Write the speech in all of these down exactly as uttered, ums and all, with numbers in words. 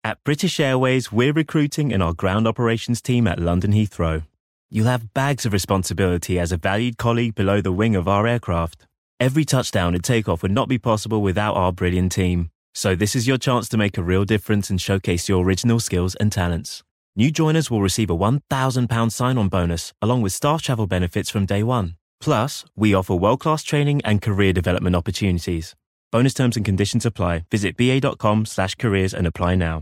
At British Airways, we're recruiting in our ground operations team at London Heathrow. You'll have bags of responsibility as a valued colleague below the wing of our aircraft. Every touchdown and takeoff would not be possible without our brilliant team. So this is your chance to make a real difference and showcase your original skills and talents. New joiners will receive a one thousand pounds sign-on bonus, along with staff travel benefits from day one. Plus, we offer world-class training and career development opportunities. Bonus terms and conditions apply. Visit ba.com slash careers and apply now.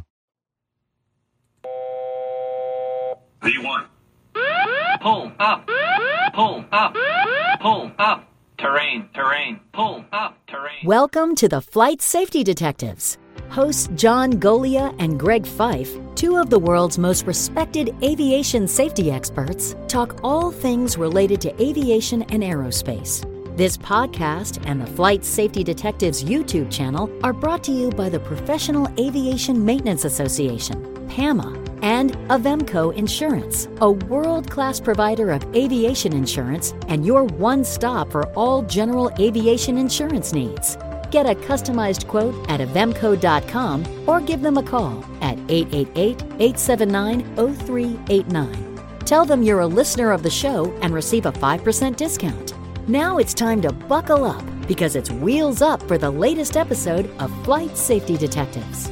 V one. Pull up. Pull up. Pull up. Terrain, terrain. Pull up. Terrain. Welcome to the Flight Safety Detectives. Hosts John Golia and Greg Fife, two of the world's most respected aviation safety experts, talk all things related to aviation and aerospace. This podcast and the Flight Safety Detectives YouTube channel are brought to you by the Professional Aviation Maintenance Association, PAMA, and Avemco Insurance, a world-class provider of aviation insurance and your one stop for all general aviation insurance needs. Get a customized quote at avemco dot com or give them a call at eight eight eight, eight seven nine, zero three eight nine. Tell them you're a listener of the show and receive a five percent discount. Now it's time to buckle up because it's wheels up for the latest episode of Flight Safety Detectives.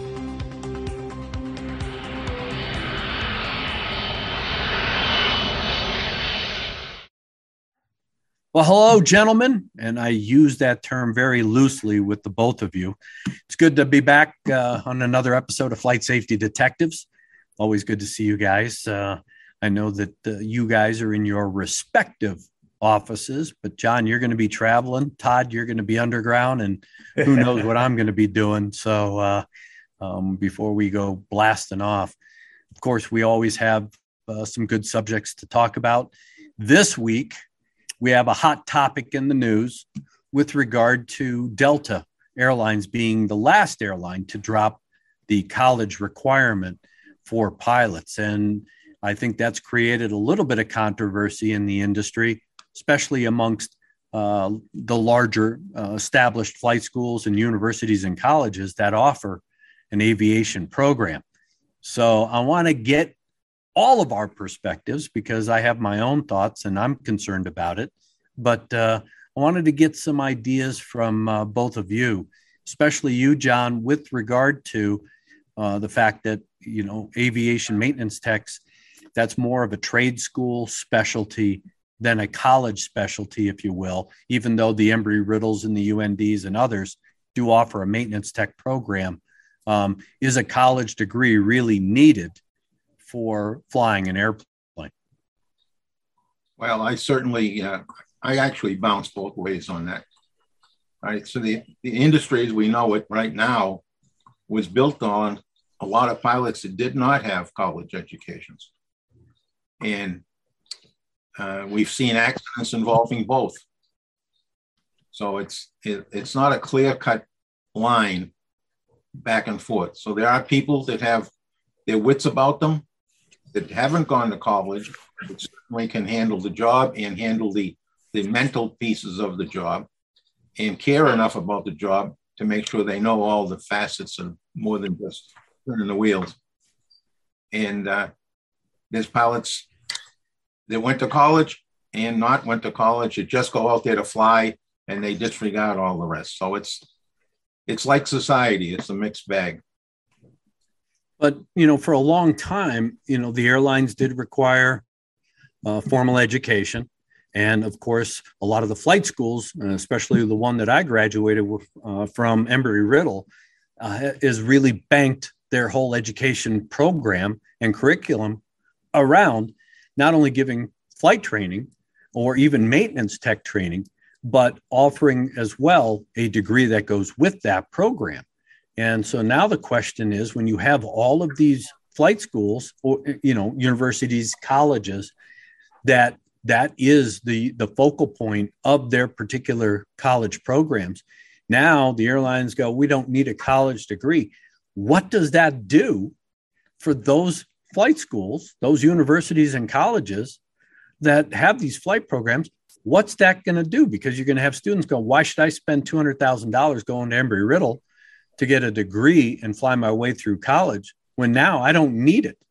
Well, hello, gentlemen, and I use that term very loosely with the both of you. It's good to be back uh, on another episode of Flight Safety Detectives. Always good to see you guys. Uh, I know that uh, you guys are in your respective offices, but John, you're going to be traveling. Todd, you're going to be underground, and who knows what I'm going to be doing. So uh, um, before we go blasting off, of course, we always have uh, some good subjects to talk about. This week, we have a hot topic in the news with regard to Delta Airlines being the last airline to drop the college requirement for pilots. And I think that's created a little bit of controversy in the industry, especially amongst uh, the larger uh, established flight schools and universities and colleges that offer an aviation program. So I want to get all of our perspectives because I have my own thoughts and I'm concerned about it. But uh, I wanted to get some ideas from uh, both of you, especially you, John, with regard to uh, the fact that, you know, aviation maintenance techs, that's more of a trade school specialty than a college specialty, if you will, even though the Embry-Riddles and the U N Ds and others do offer a maintenance tech program. Um, is a college degree really needed for flying an airplane? Well, I certainly, uh, I actually bounce both ways on that. Right. So the, the industry as we know it right now was built on a lot of pilots that did not have college educations. And uh, we've seen accidents involving both. So it's it, it's not a clear-cut line back and forth. So there are people that have their wits about them that haven't gone to college, but certainly can handle the job and handle the, the mental pieces of the job and care enough about the job to make sure they know all the facets and more than just turning the wheels. And uh, there's pilots that went to college and not went to college, that just go out there to fly and they disregard all the rest. So it's it's like society. It's a mixed bag. But, you know, for a long time, you know, the airlines did require uh, formal education. And of course, a lot of the flight schools, and especially the one that I graduated with, uh, from Embry-Riddle, uh, is really banked their whole education program and curriculum around not only giving flight training or even maintenance tech training, but offering as well a degree that goes with that program. And so now the question is, when you have all of these flight schools or, you know, universities, colleges, that that is the, the focal point of their particular college programs. Now the airlines go, we don't need a college degree. What does that do for those flight schools, those universities and colleges that have these flight programs? What's that going to do? Because you're going to have students go, why should I spend two hundred thousand dollars going to Embry-Riddle to get a degree and fly my way through college when now I don't need it.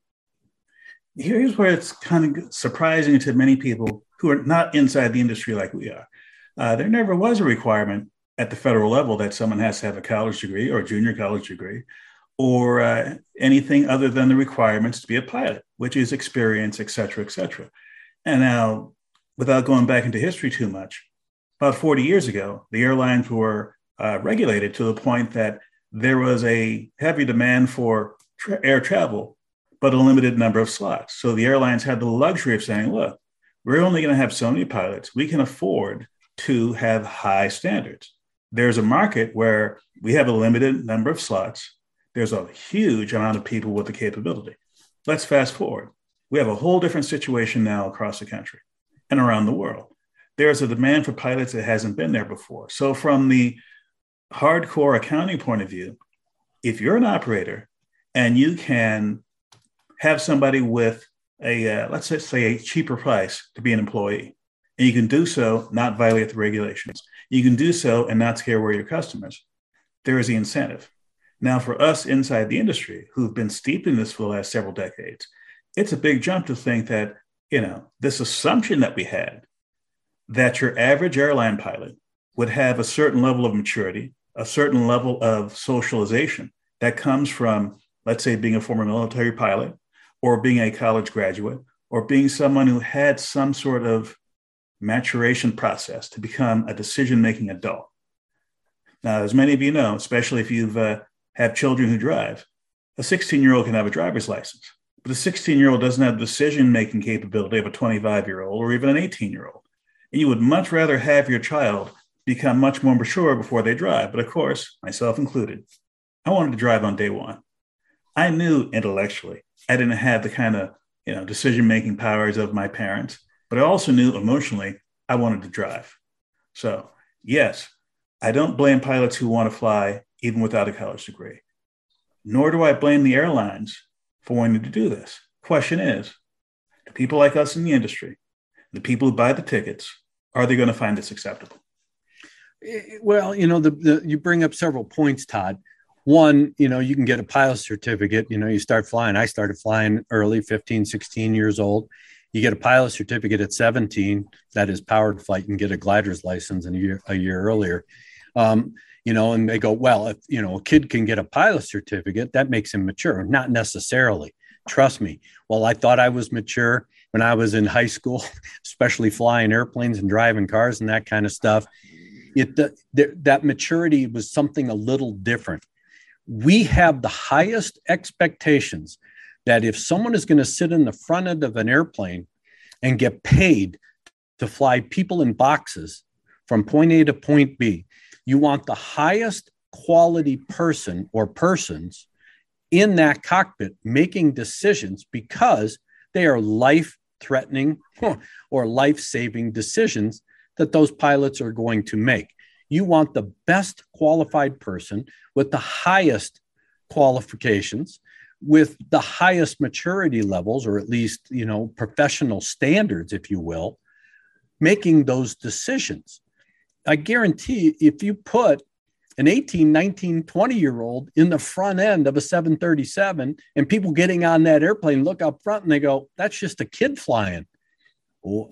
Here's where it's kind of surprising to many people who are not inside the industry like we are. Uh, there never was a requirement at the federal level that someone has to have a college degree or a junior college degree or uh, anything other than the requirements to be a pilot, which is experience, et cetera, et cetera. And now, without going back into history too much, about forty years ago, the airlines were uh, regulated to the point that there was a heavy demand for tra- air travel, but a limited number of slots. So the airlines had the luxury of saying, look, we're only going to have so many pilots. We can afford to have high standards. There's a market where we have a limited number of slots. There's a huge amount of people with the capability. Let's fast forward. We have a whole different situation now across the country and around the world. There's a demand for pilots that hasn't been there before. So from the hardcore accounting point of view, if you're an operator and you can have somebody with a, uh, let's just say a cheaper price to be an employee, and you can do so, not violate the regulations. You can do so and not scare away your customers. There is the incentive. Now, for us inside the industry who've been steeped in this for the last several decades, it's a big jump to think that, you know, this assumption that we had that your average airline pilot would have a certain level of maturity, a certain level of socialization that comes from, let's say, being a former military pilot or being a college graduate or being someone who had some sort of maturation process to become a decision-making adult. Now, as many of you know, especially if you've uh, have children who drive, a sixteen-year-old can have a driver's license, but a sixteen-year-old doesn't have the decision-making capability of a twenty-five-year-old or even an eighteen-year-old. And you would much rather have your child become much more mature before they drive. But of course, myself included, I wanted to drive on day one. I knew intellectually I didn't have the kind of, you know, decision-making powers of my parents, but I also knew emotionally I wanted to drive. So yes, I don't blame pilots who want to fly even without a college degree, nor do I blame the airlines for wanting to do this. Question is, do people like us in the industry, the people who buy the tickets, are they going to find this acceptable? Well, you know, the, the you bring up several points, Todd. One, you know, you can get a pilot certificate. You know, you start flying. I started flying early, fifteen, sixteen years old. You get a pilot certificate at seventeen, that is powered flight, and get a glider's license in a year, a year earlier. Um, you know, and they go, well, if, you know, a kid can get a pilot certificate, that makes him mature. Not necessarily. Trust me. Well, I thought I was mature when I was in high school, especially flying airplanes and driving cars and that kind of stuff. It, the, the, that maturity was something a little different. We have the highest expectations that if someone is going to sit in the front end of an airplane and get paid to fly people in boxes from point A to point B, you want the highest quality person or persons in that cockpit making decisions because they are life-threatening or life-saving decisions that those pilots are going to make. You want the best qualified person with the highest qualifications, with the highest maturity levels, or at least, you know, professional standards, if you will, making those decisions. I guarantee if you put an eighteen, nineteen, twenty year old in the front end of a seven thirty-seven and people getting on that airplane look up front and they go, that's just a kid flying. Well,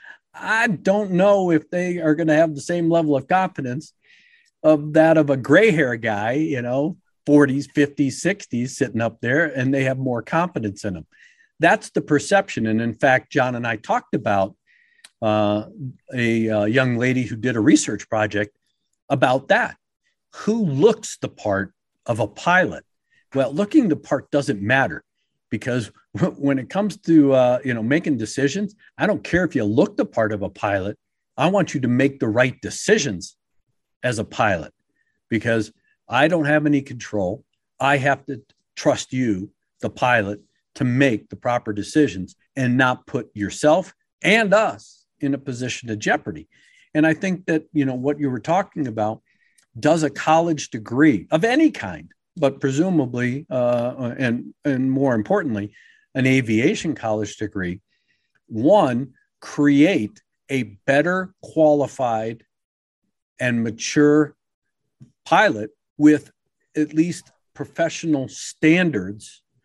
I don't know if they are going to have the same level of confidence of that of a gray hair guy, you know, forties, fifties, sixties sitting up there, and they have more confidence in them. That's the perception. And in fact, John and I talked about uh, a, a young lady who did a research project about that. Who looks the part of a pilot? Well, looking the part doesn't matter, because when it comes to, uh, you know, making decisions, I don't care if you look the part of a pilot. I want you to make the right decisions as a pilot, because I don't have any control. I have to trust you, the pilot, to make the proper decisions and not put yourself and us in a position of jeopardy. And I think that, you know, what you were talking about, does a college degree of any kind, but presumably, uh, and, and more importantly, an aviation college degree, one, create a better qualified and mature pilot with at least professional standards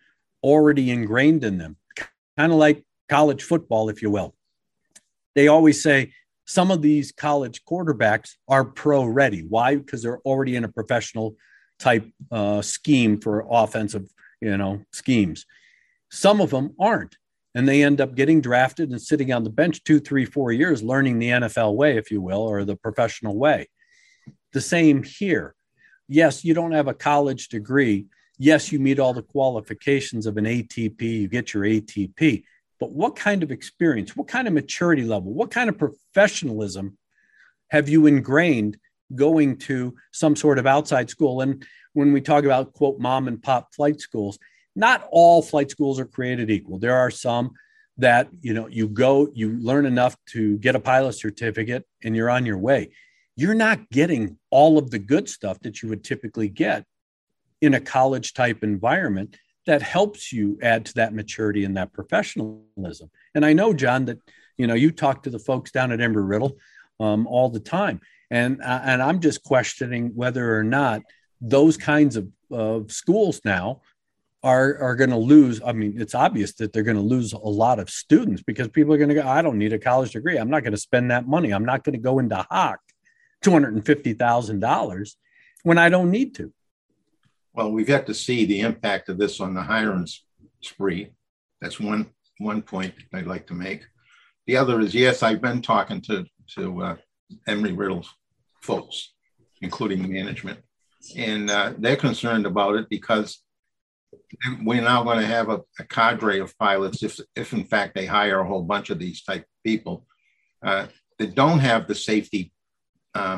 already ingrained in them, kind of like college football, if you will. They always say some of these college quarterbacks are pro ready. Why? Because they're already in a professional type uh, scheme for offensive, you know, schemes. Some of them aren't. And they end up getting drafted and sitting on the bench two, three, four years, learning the N F L way, if you will, or the professional way. The same here. Yes, you don't have a college degree. Yes, you meet all the qualifications of an A T P. You get your A T P. But what kind of experience, what kind of maturity level, what kind of professionalism have you ingrained going to some sort of outside school? And when we talk about, quote, mom and pop flight schools, not all flight schools are created equal. There are some that, you know, you go, you learn enough to get a pilot certificate and you're on your way. You're not getting all of the good stuff that you would typically get in a college type environment that helps you add to that maturity and that professionalism. And I know, John, that, you know, you talk to the folks down at Embry-Riddle um, all the time. And, uh, and I'm just questioning whether or not those kinds of, of schools now are, are going to lose. I mean, it's obvious that they're going to lose a lot of students because people are going to go, I don't need a college degree. I'm not going to spend that money. I'm not going to go into H O C, two hundred fifty thousand dollars when I don't need to. Well, we've got to see the impact of this on the hiring spree. That's one one point I'd like to make. The other is, yes, I've been talking to, to uh, Embry-Riddle's folks, including management, and uh, they're concerned about it because we're now going to have a, a cadre of pilots, if, if in fact they hire a whole bunch of these type of people uh, that don't have the safety uh,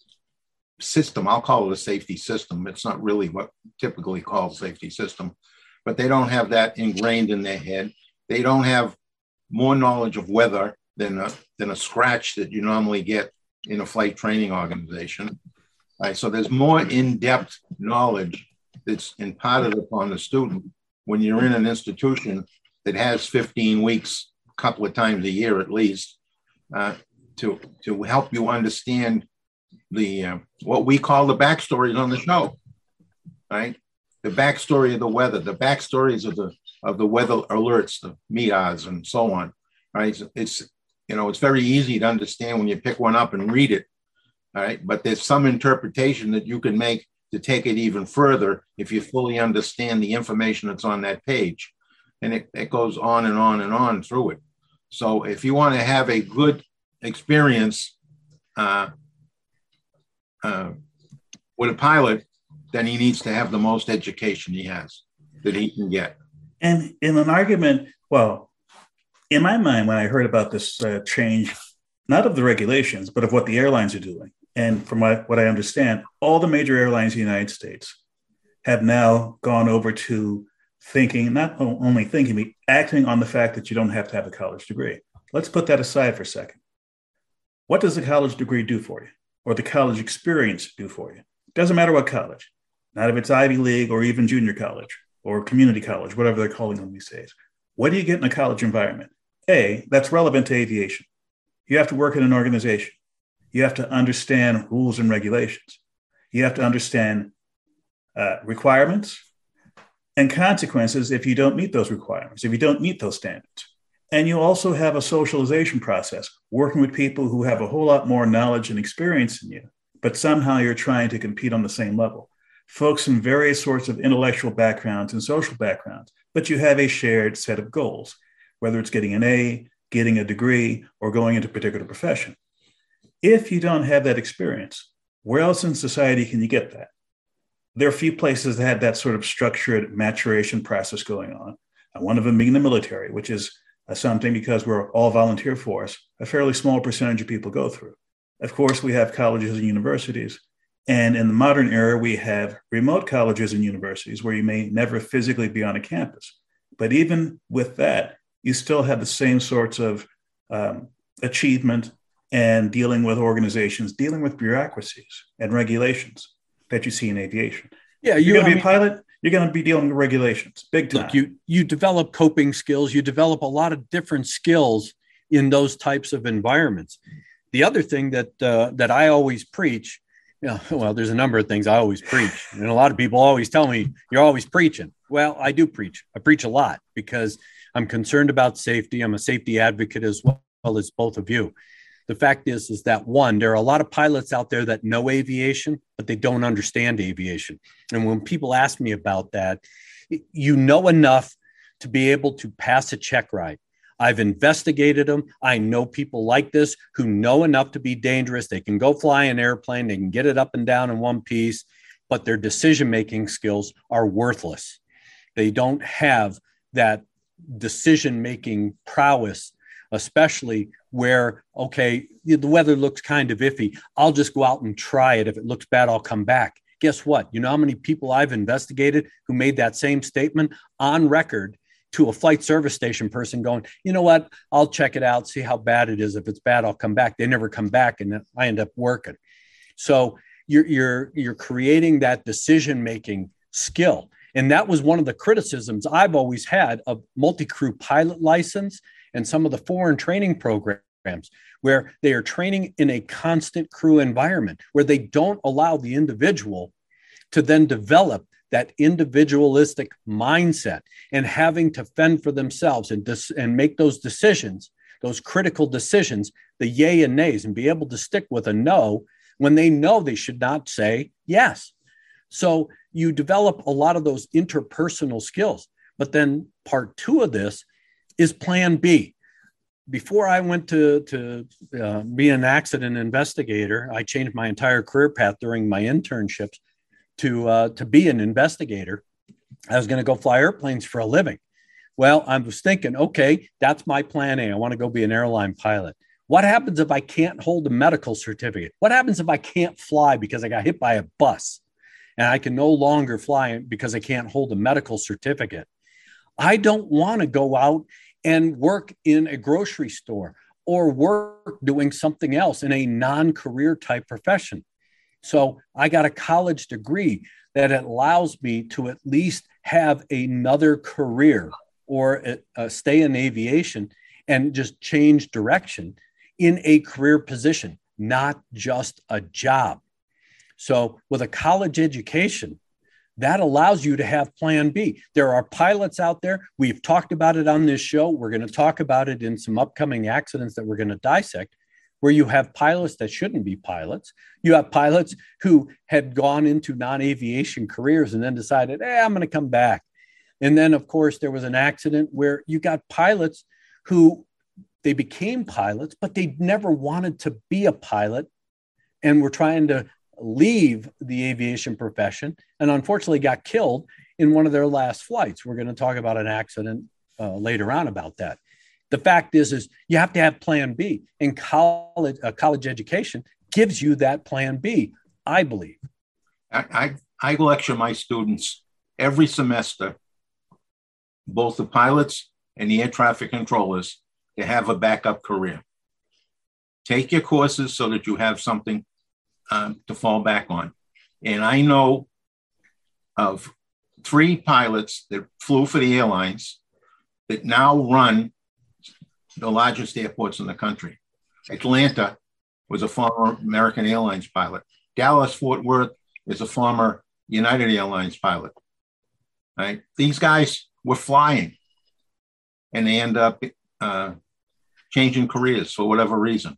system. I'll call it a safety system. It's not really what typically called safety system, but they don't have that ingrained in their head. They don't have more knowledge of weather than a, than a scratch that you normally get in a flight training organization. Right, so there's more in-depth knowledge that's imparted upon the student when you're in an institution that has fifteen weeks, a couple of times a year at least, uh, to, to help you understand the uh, what we call the backstories on the show, right? The backstory of the weather, the backstories of the of the weather alerts, the M E A As, and so on, right? It's, it's you know it's very easy to understand when you pick one up and read it, all right? But there's some interpretation that you can make to take it even further if you fully understand the information that's on that page, and it, it goes on and on and on through it. So if you want to have a good experience uh, uh, with a pilot, then he needs to have the most education he has that he can get. And in an argument, well, in my mind, when I heard about this uh, change, not of the regulations, but of what the airlines are doing, and from what, what I understand, all the major airlines in the United States have now gone over to thinking, not only thinking, but acting on the fact that you don't have to have a college degree. Let's put that aside for a second. What does the college degree do for you, or the college experience do for you? Doesn't matter what college, not if it's Ivy League or even junior college or community college, whatever they're calling them these days. What do you get in a college environment? A, that's relevant to aviation. You have to work in an organization. You have to understand rules and regulations. You have to understand uh, requirements and consequences if you don't meet those requirements, if you don't meet those standards. And you also have a socialization process, working with people who have a whole lot more knowledge and experience than you, but somehow you're trying to compete on the same level. Folks in various sorts of intellectual backgrounds and social backgrounds, but you have a shared set of goals, whether it's getting an A, getting a degree, or going into a particular profession. If you don't have that experience, where else in society can you get that? There are a few places that have that sort of structured maturation process going on. And one of them being the military, which is uh, something, because we're all volunteer force, a fairly small percentage of people go through. Of course, we have colleges and universities. And in the modern era, we have remote colleges and universities where you may never physically be on a campus. But even with that, you still have the same sorts of um, achievement and dealing with organizations, dealing with bureaucracies and regulations that you see in aviation. Yeah, you're you, going to be I a pilot, you're going to be dealing with regulations, big time. Look, you, you develop coping skills, you develop a lot of different skills in those types of environments. The other thing that uh, that I always preach, you know, well, there's a number of things I always preach, and a lot of people always tell me, you're always preaching. Well, I do preach. I preach a lot because I'm concerned about safety. I'm a safety advocate as well as both of you. The fact is, is that one, there are a lot of pilots out there that know aviation, but they don't understand aviation. And when people ask me about that, you know enough to be able to pass a check ride. I've investigated them. I know people like this who know enough to be dangerous. They can go fly an airplane. They can get it up and down in one piece, but their decision-making skills are worthless. They don't have that decision-making prowess, especially where, okay, the weather looks kind of iffy. I'll just go out and try it. If it looks bad, I'll come back. Guess what? You know how many people I've investigated who made that same statement on record to a flight service station person going, you know what, I'll check it out, see how bad it is. If it's bad, I'll come back. They never come back, and I end up working. So you're, you're, you're creating that decision-making skill. And that was one of the criticisms I've always had of multi-crew pilot license and some of the foreign training programs, where they are training in a constant crew environment, where they don't allow the individual to then develop that individualistic mindset and having to fend for themselves and, dis- and make those decisions, those critical decisions, the yay and nays, and be able to stick with a no when they know they should not say yes. So you develop a lot of those interpersonal skills. But then part two of this is plan B. Before I went to, to uh, be an accident investigator, I changed my entire career path during my internships to, uh, to be an investigator. I was going to go fly airplanes for a living. Well, I was thinking, okay, that's my plan A. I want to go be an airline pilot. What happens if I can't hold a medical certificate? What happens if I can't fly because I got hit by a bus and I can no longer fly because I can't hold a medical certificate? I don't want to go out and work in a grocery store or work doing something else in a non-career type profession. So I got a college degree that allows me to at least have another career or uh, stay in aviation and just change direction in a career position, not just a job. So with a college education, that allows you to have plan B. There are pilots out there. We've talked about it on this show. We're going to talk about it in some upcoming accidents that we're going to dissect, where you have pilots that shouldn't be pilots. You have pilots who had gone into non-aviation careers and then decided, hey, I'm going to come back. And then, of course, there was an accident where you got pilots who they became pilots, but they never wanted to be a pilot and were trying to leave the aviation profession and unfortunately got killed in one of their last flights. We're going to talk about an accident uh, later on about that. The fact is, is you have to have plan B, and college, uh, college education gives you that plan B, I believe. I, I, I lecture my students every semester, both the pilots and the air traffic controllers, to have a backup career. Take your courses so that you have something um, to fall back on. And I know of three pilots that flew for the airlines that now run the largest airports in the country. Atlanta was a former American Airlines pilot. Dallas Fort Worth is a former United Airlines pilot. Right? These guys were flying, and they end up uh, changing careers for whatever reason.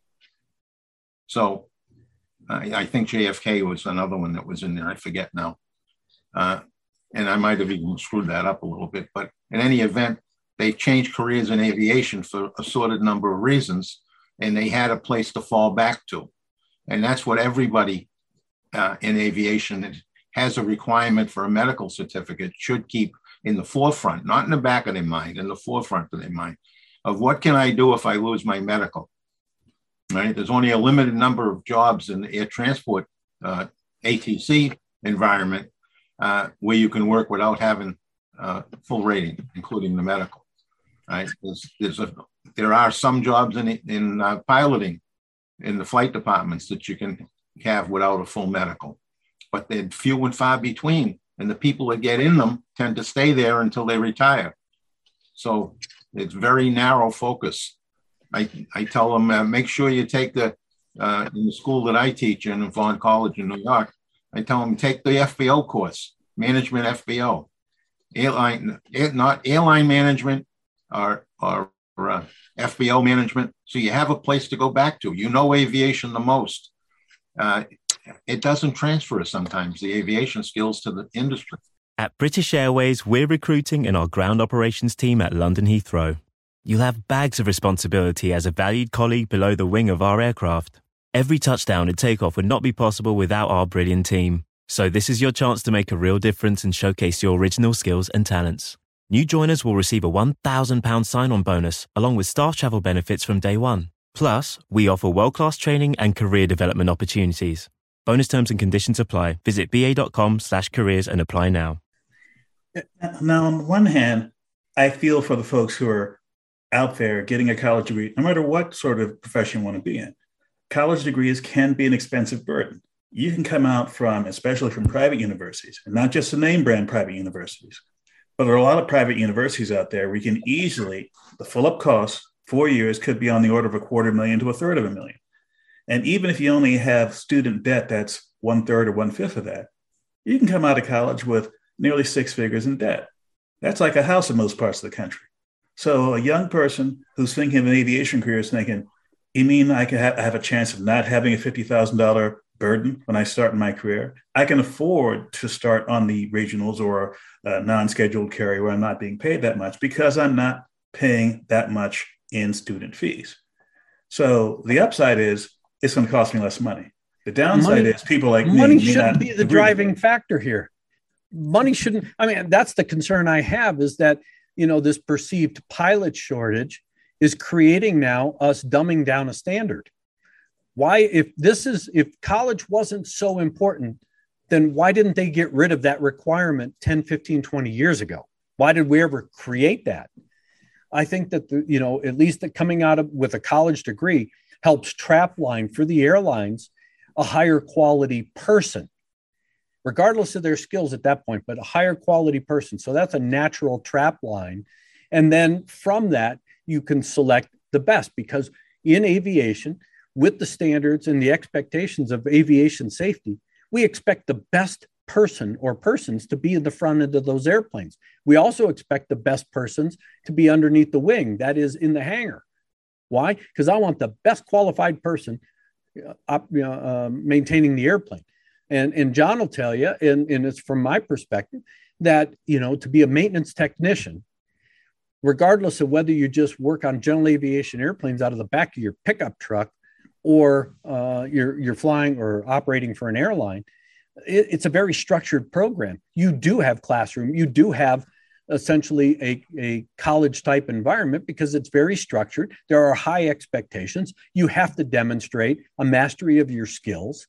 So I, I think J F K was another one that was in there. I forget now. Uh, and I might have even screwed that up a little bit. But in any event, they changed careers in aviation for a assorted number of reasons, and they had a place to fall back to. And that's what everybody uh, in aviation that has a requirement for a medical certificate should keep in the forefront, not in the back of their mind, in the forefront of their mind, of what can I do if I lose my medical, right? There's only a limited number of jobs in the air transport uh, A T C environment uh, where you can work without having uh, full rating, including the medical, right? There's, there's a, there are some jobs in, in uh, piloting in the flight departments that you can have without a full medical, but they're few and far between. And the people that get in them tend to stay there until they retire. So it's very narrow focus. I, I tell them, uh, make sure you take the, uh, in the school that I teach in, Vaughn College in New York, I tell them, take the F B O course, management F B O. airline, not airline management or, or uh, F B O management. So you have a place to go back to. You know aviation the most. Uh, it doesn't transfer sometimes, the aviation skills, to the industry. At British Airways, we're recruiting in our ground operations team at London Heathrow. You'll have bags of responsibility as a valued colleague below the wing of our aircraft. Every touchdown and takeoff would not be possible without our brilliant team. So this is your chance to make a real difference and showcase your original skills and talents. New joiners will receive a one thousand pounds sign-on bonus along with staff travel benefits from day one. Plus, we offer world-class training and career development opportunities. Bonus terms and conditions apply. Visit ba.com slash careers and apply now. Now, on one hand, I feel for the folks who are out there getting a college degree, no matter what sort of profession you want to be in. College degrees can be an expensive burden. You can come out from, especially from private universities, and not just the name brand private universities, but there are a lot of private universities out there where you can easily, the full up cost, four years could be on the order of a quarter million to a third of a million. And even if you only have student debt that's one third or one fifth of that, you can come out of college with nearly six figures in debt. That's like a house in most parts of the country. So a young person who's thinking of an aviation career is thinking, you mean I can ha- have a chance of not having a fifty thousand dollars burden when I start in my career? I can afford to start on the regionals or a non-scheduled carrier where I'm not being paid that much because I'm not paying that much in student fees. So the upside is it's going to cost me less money. The downside money, is people like money me shouldn't be the driving factor here. Money shouldn't. I mean, that's the concern I have, is that, you know, this perceived pilot shortage is creating now us dumbing down a standard. Why, if this is, if college wasn't so important, then why didn't they get rid of that requirement ten, fifteen, twenty years ago? Why did we ever create that? I think that, the, you know, at least that coming out of with a college degree helps trap line for the airlines a higher quality person, regardless of their skills at that point, but a higher quality person. So that's a natural trap line. And then from that, you can select the best, because in aviation, with the standards and the expectations of aviation safety, we expect the best person or persons to be in the front end of those airplanes. We also expect the best persons to be underneath the wing, that is in the hangar. Why? Because I want the best qualified person uh, uh, maintaining the airplane. And, and John will tell you, and, and it's from my perspective, that, you know, to be a maintenance technician, regardless of whether you just work on general aviation airplanes out of the back of your pickup truck or uh, you're, you're flying or operating for an airline, it, it's a very structured program. You do have classroom. You do have essentially a, a college type environment because it's very structured. There are high expectations. You have to demonstrate a mastery of your skills.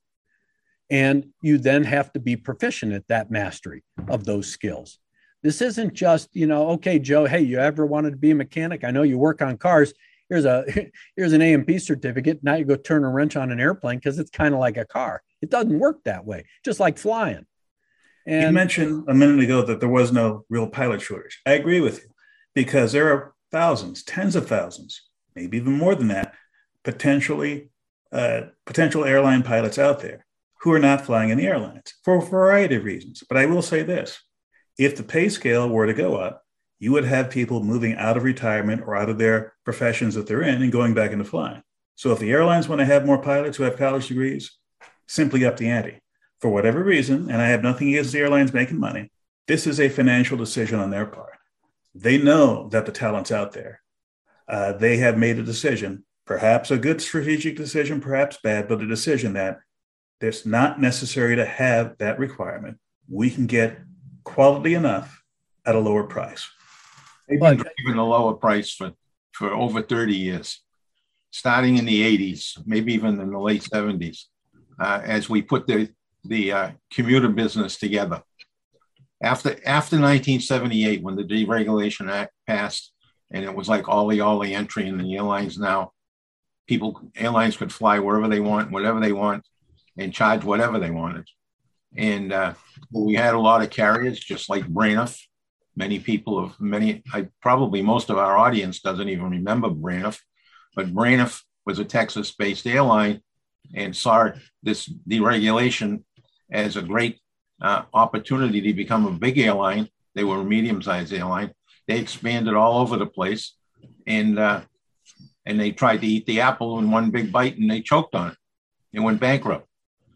And you then have to be proficient at that mastery of those skills. This isn't just, you know, okay, Joe, hey, you ever wanted to be a mechanic? I know you work on cars. Here's a here's an A M P certificate. Now you go turn a wrench on an airplane because it's kind of like a car. It doesn't work that way, just like flying. And you mentioned a minute ago that there was no real pilot shortage. I agree with you, because there are thousands, tens of thousands, maybe even more than that, potentially uh, potential airline pilots out there who are not flying in the airlines for a variety of reasons. But I will say this, if the pay scale were to go up, you would have people moving out of retirement or out of their professions that they're in and going back into flying. So if the airlines want to have more pilots who have college degrees, simply up the ante. For whatever reason, and I have nothing against the airlines making money, this is a financial decision on their part. They know that the talent's out there. Uh, they have made a decision, perhaps a good strategic decision, perhaps bad, but a decision that it's not necessary to have that requirement. We can get quality enough at a lower price. They've been driving a lower price for, for over thirty years, starting in the eighties, maybe even in the late seventies, uh, as we put the, the uh, commuter business together. After, after nineteen seventy-eight, when the Deregulation Act passed, and it was like ollie ollie entry in the airlines now, people, airlines could fly wherever they want, whatever they want, and charge whatever they wanted. And uh, we had a lot of carriers, just like Braniff. Many people of many, I, probably most of our audience doesn't even remember Braniff, but Braniff was a Texas-based airline and saw this deregulation as a great uh, opportunity to become a big airline They were a medium-sized airline. They expanded all over the place, and uh, and they tried to eat the apple in one big bite, and they choked on it. They went bankrupt.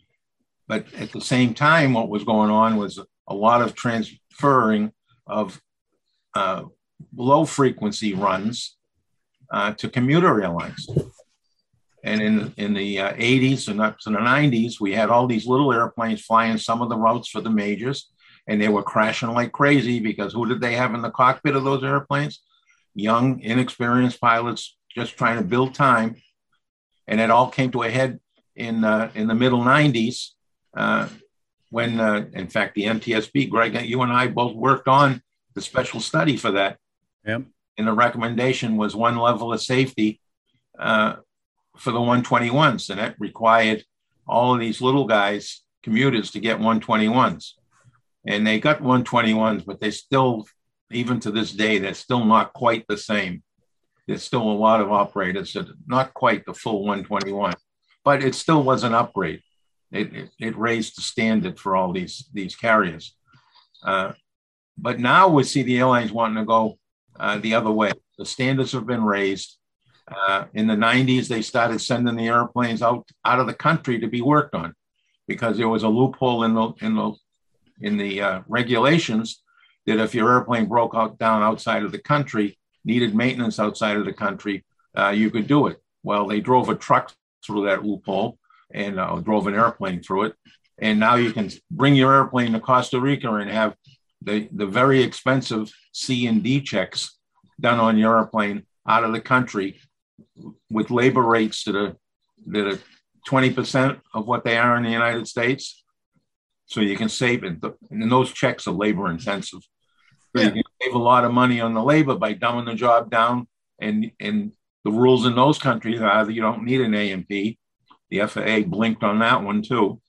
But at the same time, what was going on was a lot of transferring of uh, low-frequency runs uh, to commuter airlines. And in, in the uh, eighties and up to the nineties, we had all these little airplanes flying some of the routes for the majors, and they were crashing like crazy because who did they have in the cockpit of those airplanes? Young, inexperienced pilots just trying to build time. And it all came to a head in, uh, in the middle nineties uh, when, uh, in fact, the N T S B, Greg, you and I both worked on the special study for that. Yep. And the recommendation was one level of safety uh, for the one twenty-ones, and that required all of these little guys, commuters, to get one twenty-ones. And they got one twenty-ones, but they still, even to this day, they're still not quite the same. There's still a lot of operators that are not quite the full one twenty-one, but it still was an upgrade. It, it, it raised the standard for all these, these carriers. Uh, but now we see the airlines wanting to go uh, the other way. The standards have been raised. Uh, in the nineties, they started sending the airplanes out, out of the country to be worked on because there was a loophole in the in the in the uh, regulations that if your airplane broke out down outside of the country, needed maintenance outside of the country, uh, you could do it. Well, they drove a truck through that loophole and uh, drove an airplane through it, and now you can bring your airplane to Costa Rica and have the the very expensive C and D checks done on your airplane out of the country, with labor rates that are that are twenty percent of what they are in the United States. So you can save it. And those checks are labor intensive. So yeah. You can save a lot of money on the labor by dumbing the job down. And, and the rules in those countries are that you don't need an A M P. The F A A blinked on that one too.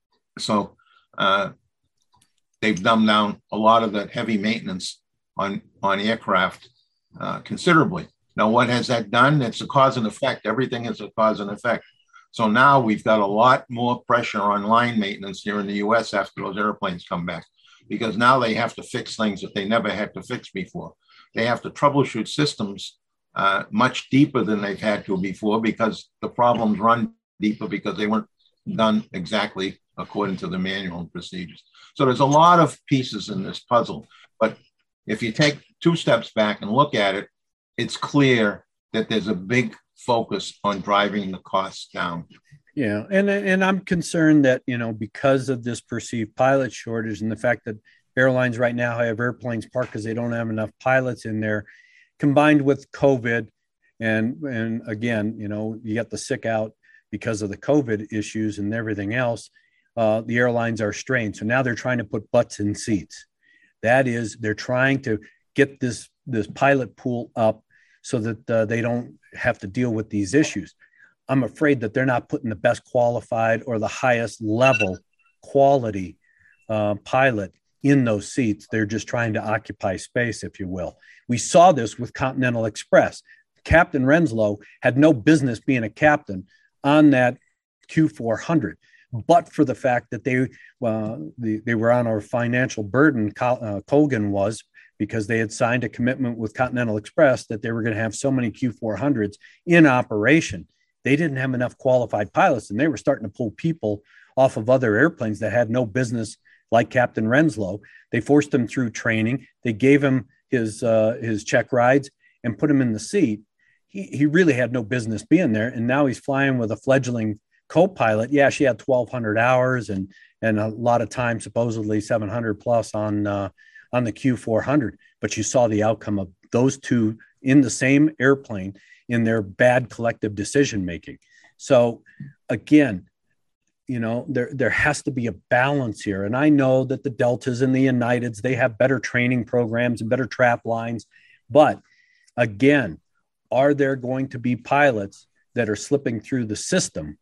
So uh, they've dumbed down a lot of the heavy maintenance on, on aircraft uh, considerably. Now, what has that done? It's a cause and effect. Everything is a cause and effect. So now we've got a lot more pressure on line maintenance here in the U S after those airplanes come back, because now they have to fix things that they never had to fix before. They have to troubleshoot systems uh, much deeper than they've had to before because the problems run deeper because they weren't done exactly according to the manual and procedures. So there's a lot of pieces in this puzzle. But if you take two steps back and look at it, it's clear that there's a big focus on driving the costs down. Yeah. And, and I'm concerned that, you know, because of this perceived pilot shortage and the fact that airlines right now have airplanes parked because they don't have enough pilots in there, combined with COVID. And, and again, you know, you got the sick out because of the COVID issues and everything else. Uh, the airlines are strained. So now they're trying to put butts in seats. That is, they're trying to get this, this pilot pool up so that uh, they don't have to deal with these issues. I'm afraid that they're not putting the best qualified or the highest level quality uh, pilot in those seats. They're just trying to occupy space, if you will. We saw this with Continental Express. Captain Renslow had no business being a captain on that Q four hundred, but for the fact that they uh, the, they were on our financial burden, uh, Colgan was, because they had signed a commitment with Continental Express that they were going to have so many Q four hundreds in operation. They didn't have enough qualified pilots, and they were starting to pull people off of other airplanes that had no business, like Captain Renslow. They forced him through training. They gave him his uh, his check rides and put him in the seat. He, he really had no business being there, and now he's flying with a fledgling co-pilot. Yeah, she had twelve hundred hours and and a lot of time, supposedly seven hundred plus on uh, on the Q four hundred. But you saw the outcome of those two in the same airplane in their bad collective decision making. So again, you know, there there has to be a balance here. And I know that the Deltas and the Uniteds, they have better training programs and better trap lines. But again, are there going to be pilots that are slipping through the system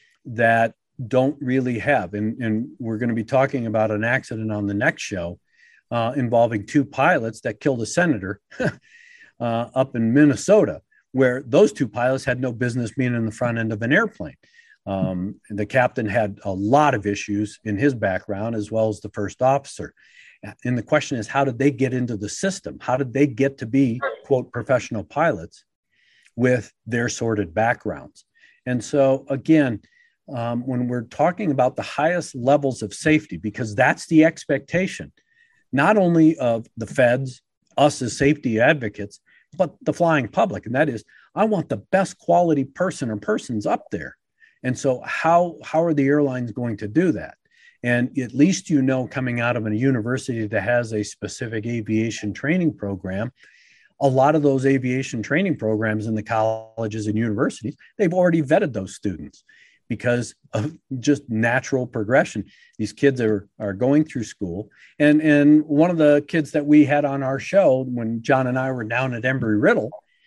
that don't really have? And, and we're going to be talking about an accident on the next show uh, involving two pilots that killed a senator uh, up in Minnesota, where those two pilots had no business being in the front end of an airplane. Um, the captain had a lot of issues in his background, as well as the first officer. And the question is, how did they get into the system? How did they get to be, quote, professional pilots with their sordid backgrounds? And so, again, um, when we're talking about the highest levels of safety, because that's the expectation, not only of the feds, us as safety advocates, but the flying public. And that is, I want the best quality person or persons up there. And so how, how are the airlines going to do that? And at least, you know, coming out of a university that has a specific aviation training program, a lot of those aviation training programs in the colleges and universities, they've already vetted those students because of just natural progression. These kids are, are going through school. And, and one of the kids that we had on our show when John and I were down at Embry-Riddle,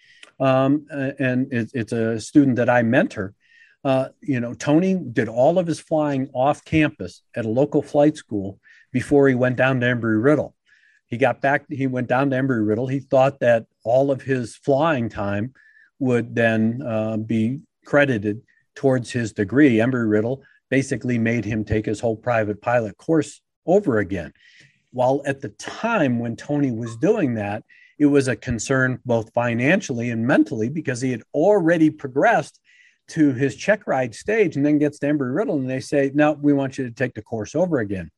um, and it, it's a student that I mentor, Uh, you know, Tony did all of his flying off campus at a local flight school before he went down to Embry-Riddle. He got back, he went down to Embry-Riddle. He thought that all of his flying time would then uh, be credited towards his degree. Embry-Riddle basically made him take his whole private pilot course over again. While at the time when Tony was doing that, it was a concern both financially and mentally because he had already progressed to his check ride stage and then gets to Embry-Riddle and they say, no, we want you to take the course over again.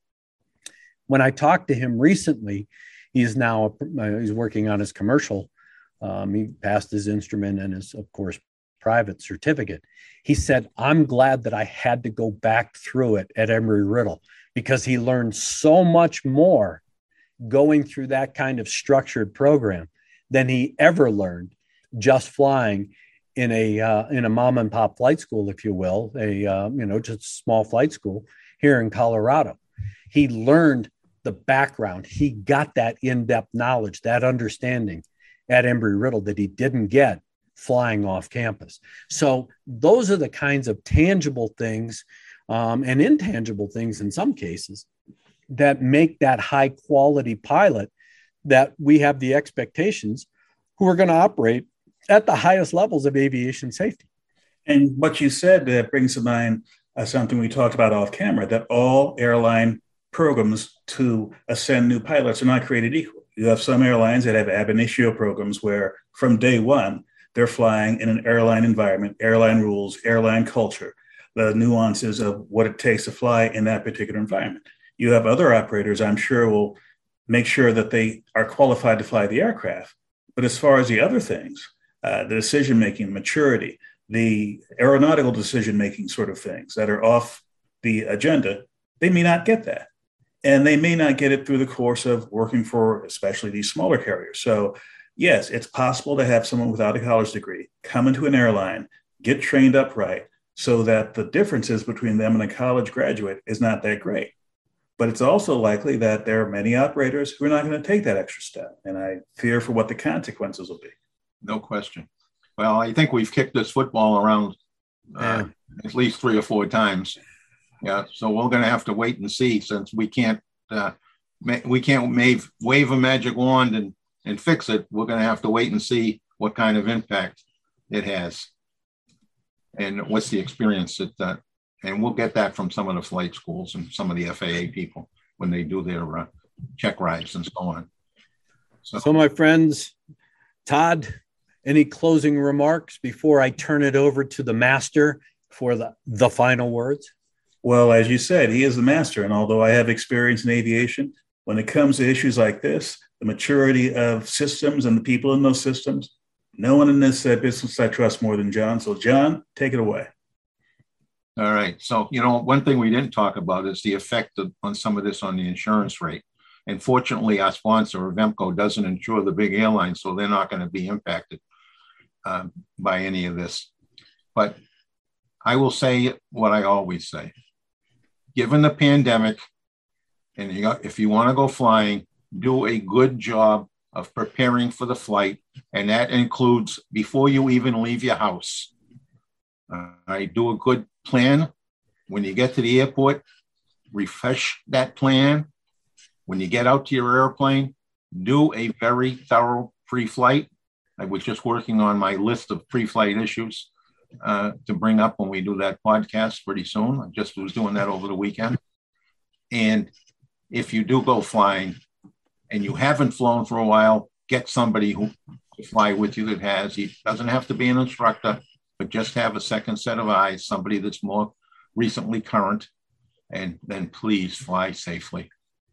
When I talked to him recently, he's now, uh, he's working on his commercial. Um, he passed his instrument and his, of course, private certificate. He said, I'm glad that I had to go back through it at Embry-Riddle because he learned so much more going through that kind of structured program than he ever learned just flying in a uh, in a mom and pop flight school, if you will, a uh, you know just a small flight school here in Colorado. He learned the background. He got that in-depth knowledge, that understanding at Embry-Riddle that he didn't get flying off campus. So those are the kinds of tangible things um, and intangible things in some cases that make that high quality pilot that we have the expectations who are going to operate at the highest levels of aviation safety. And what you said uh, brings to mind uh, something we talked about off camera, that all airline programs to ascend new pilots are not created equal. You have some airlines that have ab initio programs where from day one, they're flying in an airline environment, airline rules, airline culture, the nuances of what it takes to fly in that particular environment. You have other operators, I'm sure, will make sure that they are qualified to fly the aircraft. But as far as the other things, Uh, the decision-making, maturity, the aeronautical decision-making sort of things that are off the agenda, they may not get that. And they may not get it through the course of working for especially these smaller carriers. So yes, it's possible to have someone without a college degree come into an airline, get trained up right, so that the differences between them and a college graduate is not that great. But it's also likely that there are many operators who are not going to take that extra step. And I fear for what the consequences will be. No question. Well, I think we've kicked this football around uh, yeah. at least three or four times. Yeah. So we're going to have to wait and see, since we can't uh, ma- we can't wave, wave a magic wand and, and fix it. We're going to have to wait and see what kind of impact it has and what's the experience that, uh, and we'll get that from some of the flight schools and some of the F A A people when they do their uh, check rides and so on. So, so my friends, Todd, any closing remarks before I turn it over to the master for the, the final words? Well, as you said, he is the master. And although I have experience in aviation, when it comes to issues like this, the maturity of systems and the people in those systems, no one in this uh, business I trust more than John. So John, take it away. All right. So, you know, one thing we didn't talk about is the effect of, on some of this on the insurance rate. And fortunately, our sponsor, Avemco, doesn't insure the big airlines, so they're not going to be impacted uh, by any of this. But I will say what I always say. Given the pandemic, and you got, if you want to go flying, do a good job of preparing for the flight. And that includes before you even leave your house. Uh, I do a good plan. When you get to the airport, refresh that plan. When you get out to your airplane, do a very thorough pre-flight. I was just working on my list of pre-flight issues uh, to bring up when we do that podcast pretty soon. I just was doing that over the weekend. And if you do go flying, and you haven't flown for a while, get somebody who to fly with you that has. He doesn't have to be an instructor, but just have a second set of eyes, somebody that's more recently current, and then please fly safely.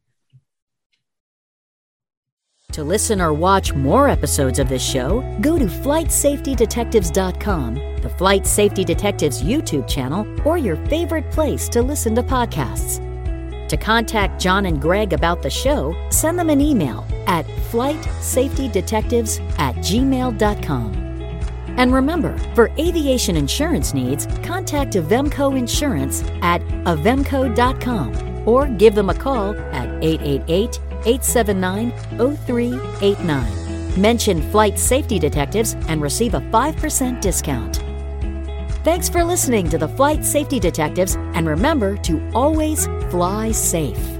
To listen or watch more episodes of this show, go to flight safety detectives dot com, the Flight Safety Detectives YouTube channel, or your favorite place to listen to podcasts. To contact John and Greg about the show, send them an email at flight safety detectives at gmail dot com. And remember, for aviation insurance needs, contact Avemco Insurance at avemco dot com or give them a call at eight eight eight, eight seven nine, zero three eight nine. Mention Flight Safety Detectives and receive a five percent discount. Thanks for listening to the Flight Safety Detectives, and remember to always fly safe.